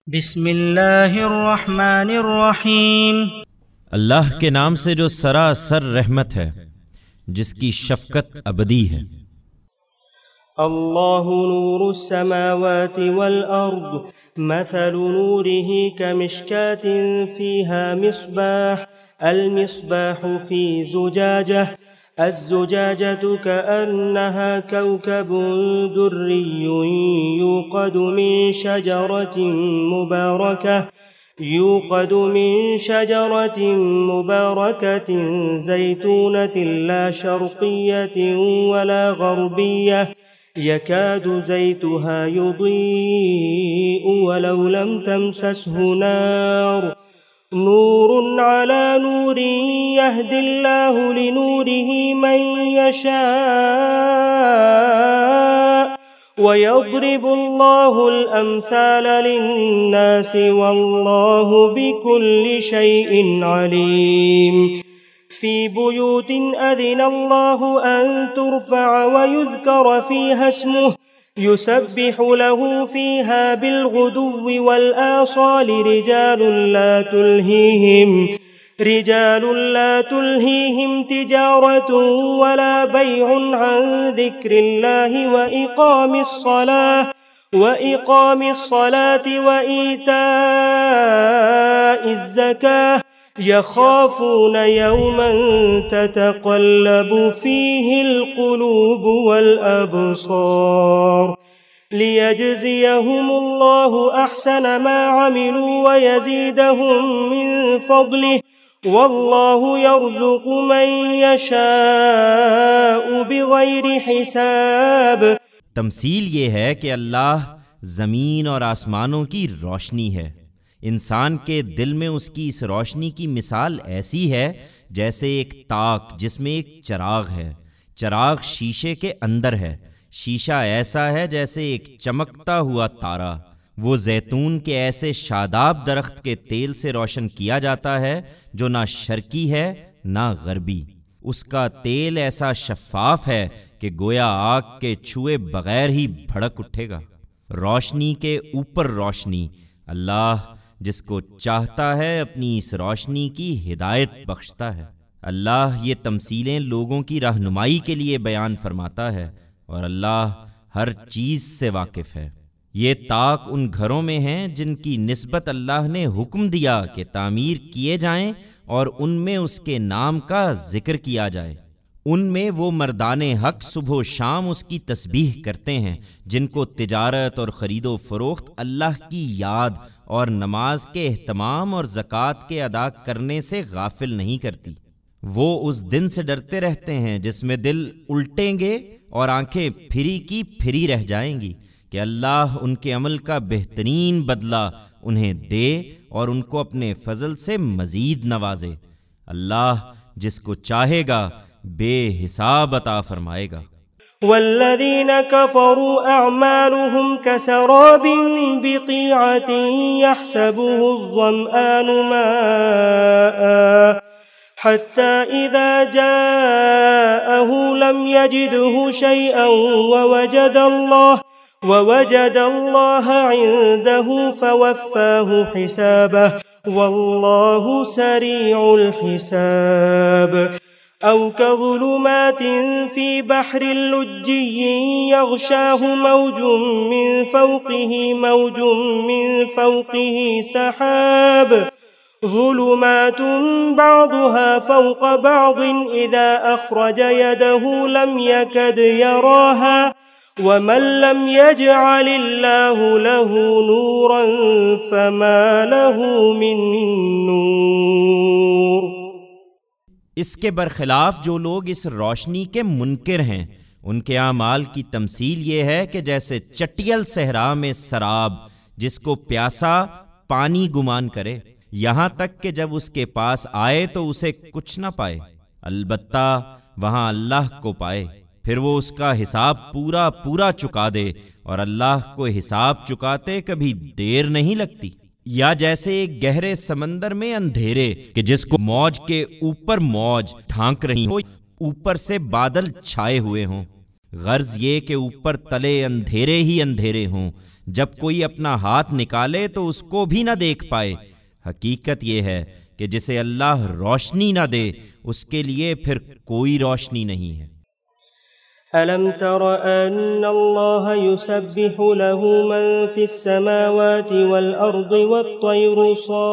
بسم اللہ الرحمن الرحیم۔ اللہ کے نام سے جو سراسر رحمت ہے، جس کی شفقت ابدی ہے۔ اللہ نور السماوات والارض مثل نوره كمشكاة فيها مصباح المصباح في زجاجة الزجاجة كأنها كوكب دري يوقد من شجرة مباركة زيتونة لا شرقية ولا غربية يكاد زيتها يضيء ولو لم تمسسه نار نور على نور يهدي الله لنوره من يشاء ويضرب الله الأمثال للناس والله بكل شيء عليم في بيوت أذن الله أن ترفع ويذكر فيها اسمه يسبح له فيها بالغدو والآصال رجال لا تلهيهم تجارة ولا بيع عن ذكر الله وإقام الصلاة وإيتاء الزكاة يخافون يوما تتقلب فيه القلوب والأبصار ليجزيهم الله أحسن ما عملوا ويزيدهم من فضله والله يرزق من يشاء بغير حساب۔ تمثیل یہ ہے کہ اللہ زمین اور آسمانوں کی روشنی ہے۔ انسان کے دل میں اس کی اس روشنی کی مثال ایسی ہے جیسے ایک تاک جس میں ایک چراغ ہے۔ چراغ شیشے کے اندر ہے۔ شیشہ ایسا ہے جیسے ایک چمکتا ہوا تارا۔ وہ زیتون کے ایسے شاداب درخت کے تیل سے روشن کیا جاتا ہے جو نہ شرقی ہے نہ غربی۔ اس کا تیل ایسا شفاف ہے کہ گویا آگ کے چھوئے بغیر ہی بھڑک اٹھے گا۔ روشنی کے اوپر روشنی۔ اللہ جس کو چاہتا ہے اپنی اس روشنی کی ہدایت بخشتا ہے۔ اللہ یہ تمثیلیں لوگوں کی رہنمائی کے لیے بیان فرماتا ہے، اور اللہ ہر چیز سے واقف ہے۔ یہ طاق ان گھروں میں ہیں جن کی نسبت اللہ نے حکم دیا کہ تعمیر کیے جائیں اور ان میں اس کے نام کا ذکر کیا جائے۔ ان میں وہ مردان حق صبح و شام اس کی تسبیح کرتے ہیں، جن کو تجارت اور خرید و فروخت اللہ کی یاد اور نماز کے اہتمام اور زکوٰۃ کے ادا کرنے سے غافل نہیں کرتی۔ وہ اس دن سے ڈرتے رہتے ہیں جس میں دل الٹیں گے اور آنکھیں پھری کی پھری رہ جائیں گی، کہ اللہ ان کے عمل کا بہترین بدلہ انہیں دے اور ان کو اپنے فضل سے مزید نوازے۔ اللہ جس کو چاہے گا بے حساب عطا فرمائے گا۔ والذين كفروا أعمالهم كسراب بقيعة يحسبه الظمآن ماء حتى إذا جاءه لم يجده شيئا ووجد الله عنده فوفاه حسابه والله سريع الحساب۔ أو كظلمات في بحر لجي يغشاه موج من فوقه سحاب ظلمات بعضها فوق بعض إذا أخرج يده لم يكد يراها ومن لم يجعل الله له نورا فما له من نور۔ اس کے برخلاف جو لوگ اس روشنی کے منکر ہیں، ان کے اعمال کی تمثیل یہ ہے کہ جیسے چٹیل صحرا میں سراب جس کو پیاسا پانی گمان کرے، یہاں تک کہ جب اس کے پاس آئے تو اسے کچھ نہ پائے، البتہ وہاں اللہ کو پائے، پھر وہ اس کا حساب پورا چکا دے، اور اللہ کو حساب چکاتے کبھی دیر نہیں لگتی۔ یا جیسے ایک گہرے سمندر میں اندھیرے کہ جس کو موج کے اوپر موج ڈھانک رہی ہو، اوپر سے بادل چھائے ہوئے ہوں، غرض یہ کہ اوپر تلے اندھیرے ہی اندھیرے ہوں، جب کوئی اپنا ہاتھ نکالے تو اس کو بھی نہ دیکھ پائے۔ حقیقت یہ ہے کہ جسے اللہ روشنی نہ دے اس کے لیے پھر کوئی روشنی نہیں ہے۔ ألم تر أن الله يسبح له من في السماوات والأرض والطير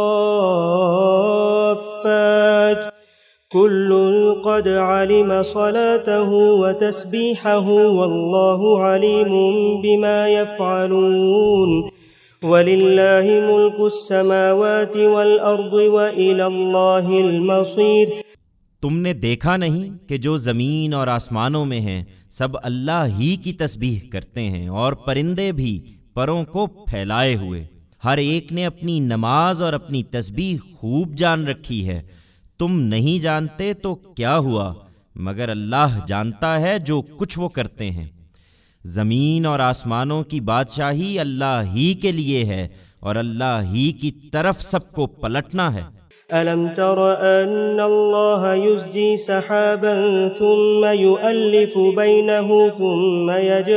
صافات كل قد علم صلاته وتسبيحه والله عليم بما يفعلون ولله ملك السماوات والأرض وإلى الله المصير۔ تم نے دیکھا نہیں کہ جو زمین اور آسمانوں میں ہیں سب اللہ ہی کی تسبیح کرتے ہیں، اور پرندے بھی پروں کو پھیلائے ہوئے، ہر ایک نے اپنی نماز اور اپنی تسبیح خوب جان رکھی ہے۔ تم نہیں جانتے تو کیا ہوا، مگر اللہ جانتا ہے جو کچھ وہ کرتے ہیں۔ زمین اور آسمانوں کی بادشاہی اللہ ہی کے لیے ہے، اور اللہ ہی کی طرف سب کو پلٹنا ہے۔ ألم تر أن الله يزجي سحابا ثم يؤلف بينه ثم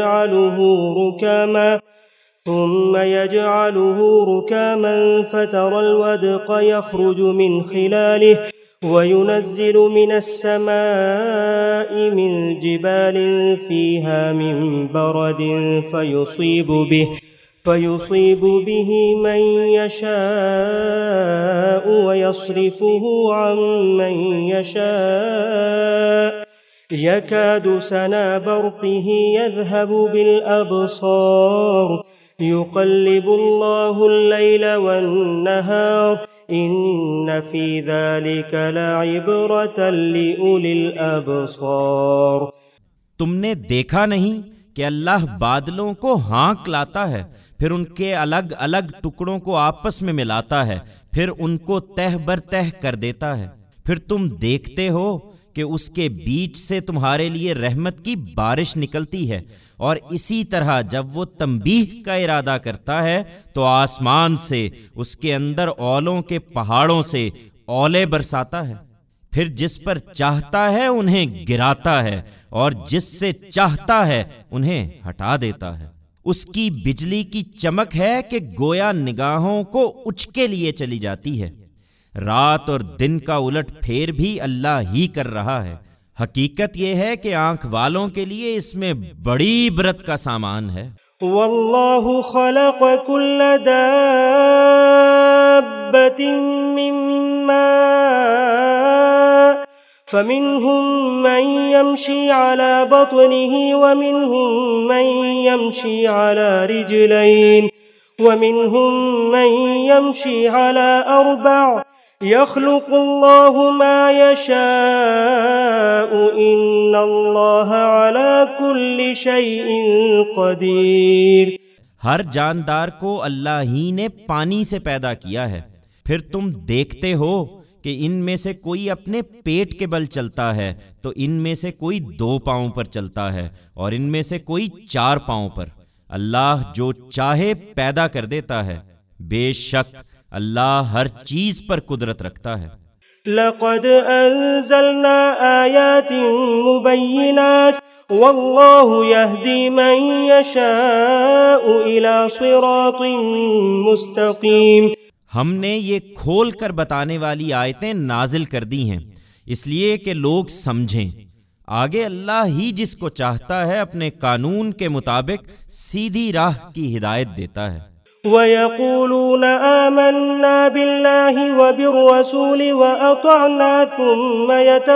يجعله ركاما فترى الودق يخرج من خلاله وينزل من السماء من جبال فيها من برد فيصيب به من يشاء ويصرفه عن من يشاء يكاد سنا برقه يذهب بالأبصار يقلب الله الليل والنهار إن في ذلك لعبرة لأولي الأبصار۔ تم نے دیکھا نہیں کہ اللہ بادلوں کو ہانک لاتا ہے، پھر ان کے الگ الگ ٹکڑوں کو آپس میں ملاتا ہے، پھر ان کو تہ بر تہ کر دیتا ہے، پھر تم دیکھتے ہو کہ اس کے بیچ سے تمہارے لیے رحمت کی بارش نکلتی ہے، اور اسی طرح جب وہ تنبیہ کا ارادہ کرتا ہے تو آسمان سے اس کے اندر اولوں کے پہاڑوں سے اولے برساتا ہے، پھر جس پر چاہتا ہے انہیں گراتا ہے اور جس سے چاہتا ہے انہیں ہٹا دیتا ہے۔ اس کی بجلی کی چمک ہے کہ گویا نگاہوں کو اچکے لیے چلی جاتی ہے۔ رات اور دن کا الٹ پھیر بھی اللہ ہی کر رہا ہے۔ حقیقت یہ ہے کہ آنکھ والوں کے لیے اس میں بڑی عبرت کا سامان ہے۔ واللہ خلق كل دابة من ماء فمنهم من يمشي على بطنه ومنهم من يمشي على رجلين ومنهم من يمشي على أربع يخلق الله ما يشاء إن الله على كل شيء قدير۔ ہر جاندار کو اللہ ہی نے پانی سے پیدا کیا ہے، پھر تم دیکھتے ہو کہ ان میں سے کوئی اپنے پیٹ کے بل چلتا ہے تو ان میں سے کوئی 2 پاؤں پر چلتا ہے اور ان میں سے کوئی 4 پاؤں پر۔ اللہ جو چاہے پیدا کر دیتا ہے، بے شک اللہ ہر چیز پر قدرت رکھتا ہے۔ لقد انزلنا آیات مبینات واللہ یہدی من یشاء الى صراط مستقیم۔ ہم نے یہ کھول کر بتانے والی آیتیں نازل کر دی ہیں اس لیے کہ لوگ سمجھیں۔ آگے اللہ ہی جس کو چاہتا ہے اپنے قانون کے مطابق سیدھی راہ کی ہدایت دیتا ہے۔ وَيَقُولُونَ آمَنَّا بِاللَّهِ وَبِالرَّسُولِ وَأَطَعْنَا ثُمَّ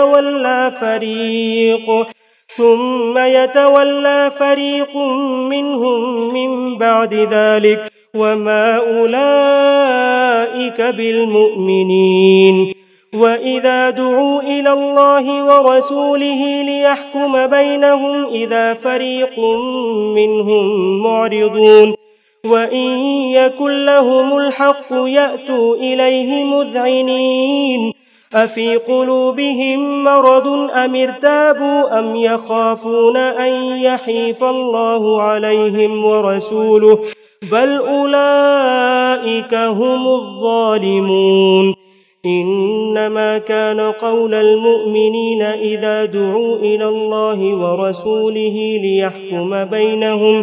يَتَوَلَّى فَرِيقٌ مِّنْهُمْ مِّن بَعْدِ ذَلِكَ وَمَا أُولَئِكَ بِالْمُؤْمِنِينَ۔ وَإِذَا دُعُوا إِلَى اللَّهِ وَرَسُولِهِ لِيَحْكُمَ بَيْنَهُمْ إِذَا فَرِيقٌ مِّنْهُمْ مُعْرِضُونَ وَإِن يَكُن لَّهُمُ الْحَقُّ يَأْتُوا إِلَيْهِ مُذْعِنِينَ أَفِي قُلُوبِهِم مَّرَضٌ أَمِ ارْتَابُوا أَمْ يَخَافُونَ أَن يَحِيفَ اللَّهُ عَلَيْهِمْ وَرَسُولُهُ بَلْ أُولَئِكَ هُمُ الظَّالِمُونَ۔ إِنَّمَا كَانَ قَوْلَ الْمُؤْمِنِينَ إِذَا دُعُوا إِلَى اللَّهِ وَرَسُولِهِ لِيَحْكُمَ بَيْنَهُمْ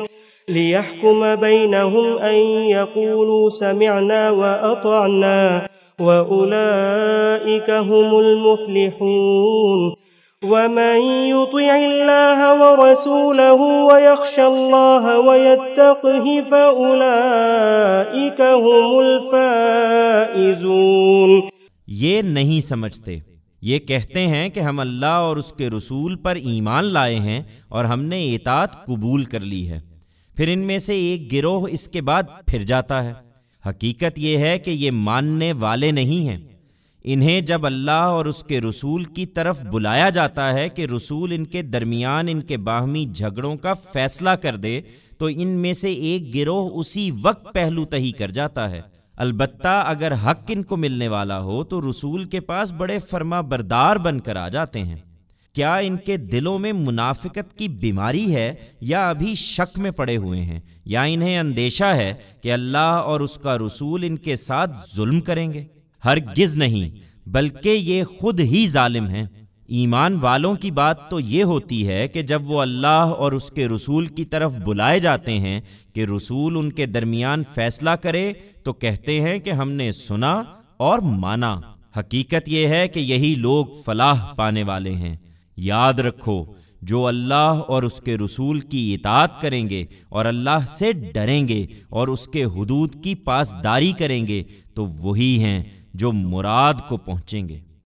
ليحكم بينهم أن يقولوا سمعنا وأطعنا وأولئك هم المفلحون ومن يطع الله ورسوله ويخشى الله ويتقه فأولئك هم الفائزون۔ یہ نہیں سمجھتے، یہ کہتے ہیں کہ ہم اللہ اور اس کے رسول پر ایمان لائے ہیں اور ہم نے اطاعت قبول کر لی ہے، پھر ان میں سے ایک گروہ اس کے بعد پھر جاتا ہے۔ حقیقت یہ ہے کہ یہ ماننے والے نہیں ہیں۔ انہیں جب اللہ اور اس کے رسول کی طرف بلایا جاتا ہے کہ رسول ان کے درمیان ان کے باہمی جھگڑوں کا فیصلہ کر دے، تو ان میں سے ایک گروہ اسی وقت پہلو تہی کر جاتا ہے۔ البتہ اگر حق ان کو ملنے والا ہو تو رسول کے پاس بڑے فرما بردار بن کر آ جاتے ہیں۔ کیا ان کے دلوں میں منافقت کی بیماری ہے یا ابھی شک میں پڑے ہوئے ہیں، یا انہیں اندیشہ ہے کہ اللہ اور اس کا رسول ان کے ساتھ ظلم کریں گے؟ ہرگز نہیں، بلکہ یہ خود ہی ظالم ہیں۔ ایمان والوں کی بات تو یہ ہوتی ہے کہ جب وہ اللہ اور اس کے رسول کی طرف بلائے جاتے ہیں کہ رسول ان کے درمیان فیصلہ کرے، تو کہتے ہیں کہ ہم نے سنا اور مانا۔ حقیقت یہ ہے کہ یہی لوگ فلاح پانے والے ہیں۔ یاد رکھو، جو اللہ اور اس کے رسول کی اطاعت کریں گے اور اللہ سے ڈریں گے اور اس کے حدود کی پاسداری کریں گے تو وہی ہیں جو مراد کو پہنچیں گے۔